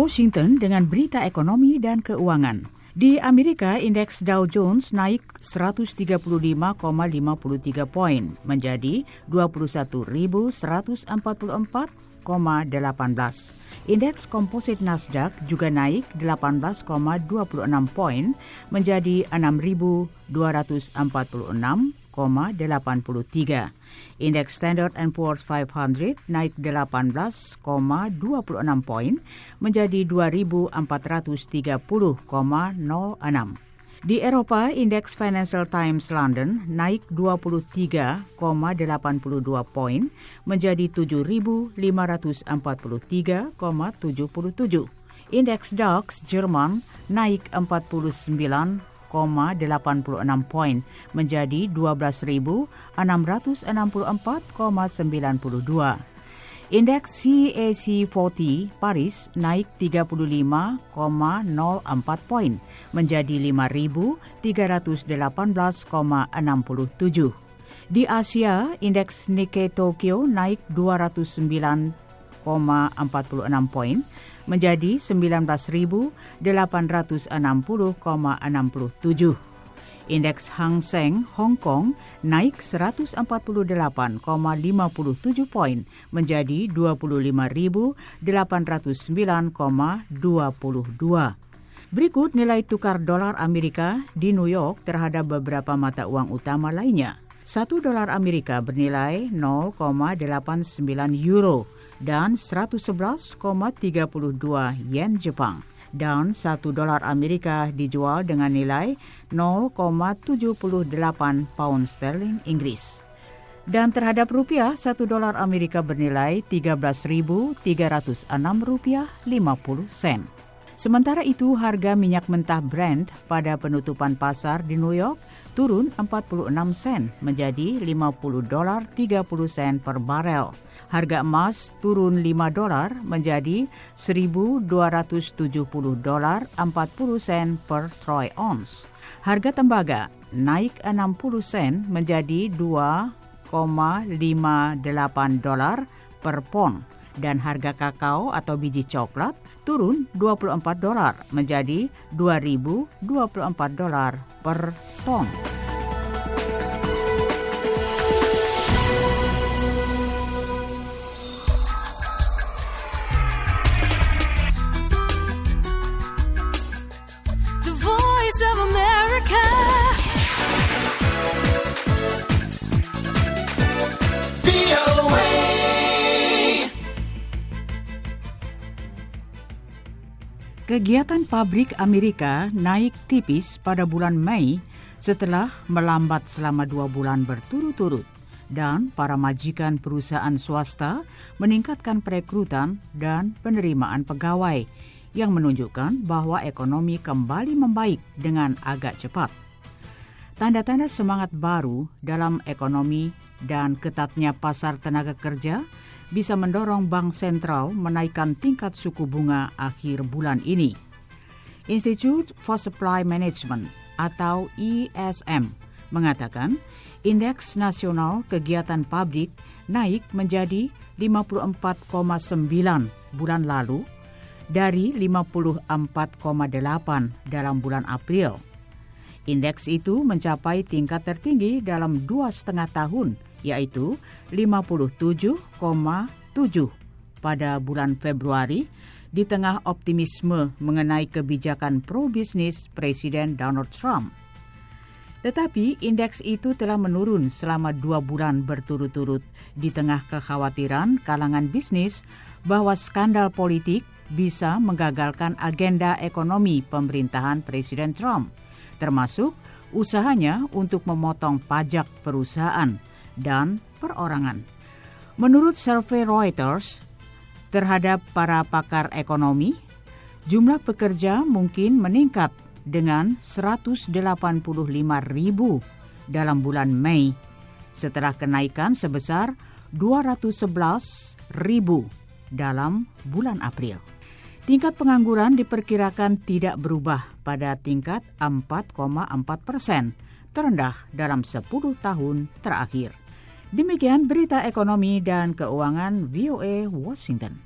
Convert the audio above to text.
Washington dengan berita ekonomi dan keuangan. Di Amerika, indeks Dow Jones naik 135,53 poin menjadi 21.144,18. Indeks komposit Nasdaq juga naik 18,26 poin menjadi 6.246,83. Indeks Standard & Poor's 500 naik 18,26 poin menjadi 2.430,06. Di Eropa, indeks Financial Times London naik 23,82 poin menjadi 7.543,77. Indeks DAX Jerman naik 49,86 poin menjadi 12.664,92. Indeks CAC 40 Paris naik 35,04 poin menjadi 5.318,67. Di Asia, indeks Nikkei Tokyo naik 209,46 poin menjadi 19.860,67. Indeks Hang Seng Hong Kong naik 148,57 poin menjadi 25.809,22. Berikut nilai tukar dolar Amerika di New York terhadap beberapa mata uang utama lainnya. 1 dolar Amerika bernilai 0,89 euro dan 111,32 yen Jepang. Dan 1 dolar Amerika dijual dengan nilai 0,78 pound sterling Inggris. Dan terhadap rupiah, 1 dolar Amerika bernilai 13.306 rupiah 50 sen. Sementara itu, harga minyak mentah Brent pada penutupan pasar di New York turun 46 sen menjadi 50 dolar 30 sen per barel. Harga emas turun 5 dolar menjadi 1.270 dolar 40 sen per troy ounce. Harga tembaga naik 60 sen menjadi 2,58 dolar per pon. Dan harga kakao atau biji coklat turun 24 dolar menjadi 2.024 dolar per ton. Kegiatan pabrik Amerika naik tipis pada bulan Mei setelah melambat selama 2 bulan berturut-turut dan para majikan perusahaan swasta meningkatkan perekrutan dan penerimaan pegawai yang menunjukkan bahwa ekonomi kembali membaik dengan agak cepat. Tanda-tanda semangat baru dalam ekonomi dan ketatnya pasar tenaga kerja bisa mendorong Bank Sentral menaikkan tingkat suku bunga akhir bulan ini. Institute for Supply Management atau ISM mengatakan indeks nasional kegiatan pabrik naik menjadi 54,9 bulan lalu dari 54,8 dalam bulan April. Indeks itu mencapai tingkat tertinggi dalam 2,5 tahun, yaitu 57,7 pada bulan Februari, di tengah optimisme mengenai kebijakan pro-bisnis Presiden Donald Trump. Tetapi indeks itu telah menurun selama 2 bulan berturut-turut di tengah kekhawatiran kalangan bisnis bahwa skandal politik bisa menggagalkan agenda ekonomi pemerintahan Presiden Trump, termasuk usahanya untuk memotong pajak perusahaan dan perorangan. Menurut survei Reuters terhadap para pakar ekonomi, jumlah pekerja mungkin meningkat dengan 185.000 dalam bulan Mei, setelah kenaikan sebesar 211.000 dalam bulan April. Tingkat pengangguran diperkirakan tidak berubah pada tingkat 4,4%, terendah dalam 10 tahun terakhir. Demikian berita ekonomi dan keuangan VOA Washington.